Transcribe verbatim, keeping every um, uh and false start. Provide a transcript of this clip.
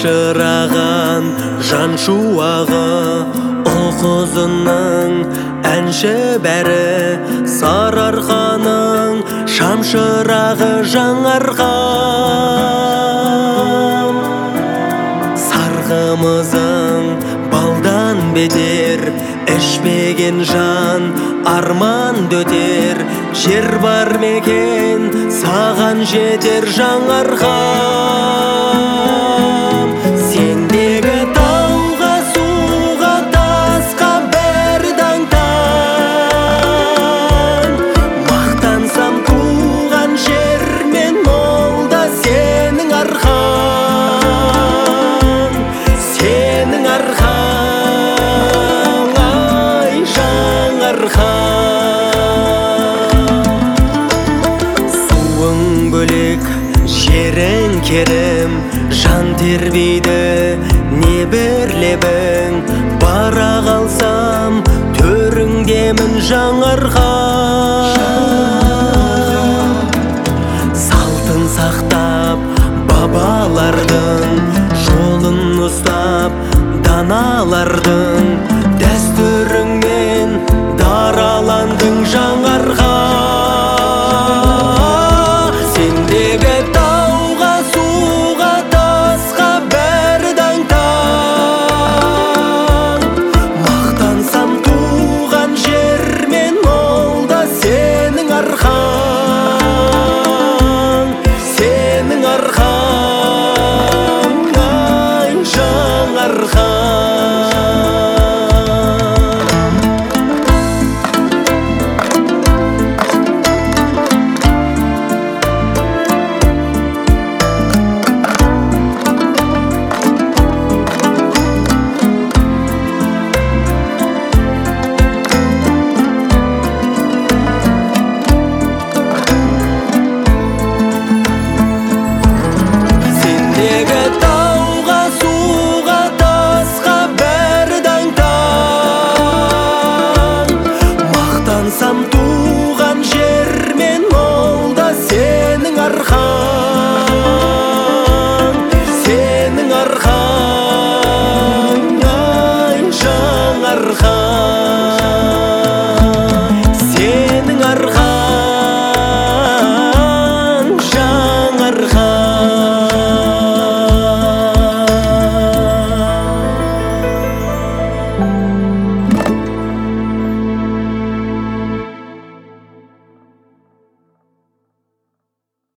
шашыраған жан шуағы ұл-қызының әнші бәрі, Сарыарқаның шамшырағы жаңарған. Сарғымызың балдан бетер, ішпеген жан арман дөтер. Жер бар мекен саған жетер жаңарған. Сендегі тауға, суға, тасқа бәрі даң-таң. Мақтансам туған жер мен молда сенің арқан, сенің арқан, ай жаңарқан. Суың бөлек, жерің керім, жан тербейді небір лебің. Бара қалсам төріңдемін жаңарқан. Салтын сақтап бабалардың, жолын ұстап даналардың, дәстүріңмен дараландың жаңарған. Сендегі тауға, суға, тасқа бәрі даң-таң. Мақтансам туған жер мен молда сенің арқан, сенің арқан, ай жаңарқан. Сендегі тауға, суға, тасқа бәрі даң-таң. Мақтансам туған жер мен молда сенің арқан, сенің арқан, ай жаңарқан. Сенің арқан, жаңарқан.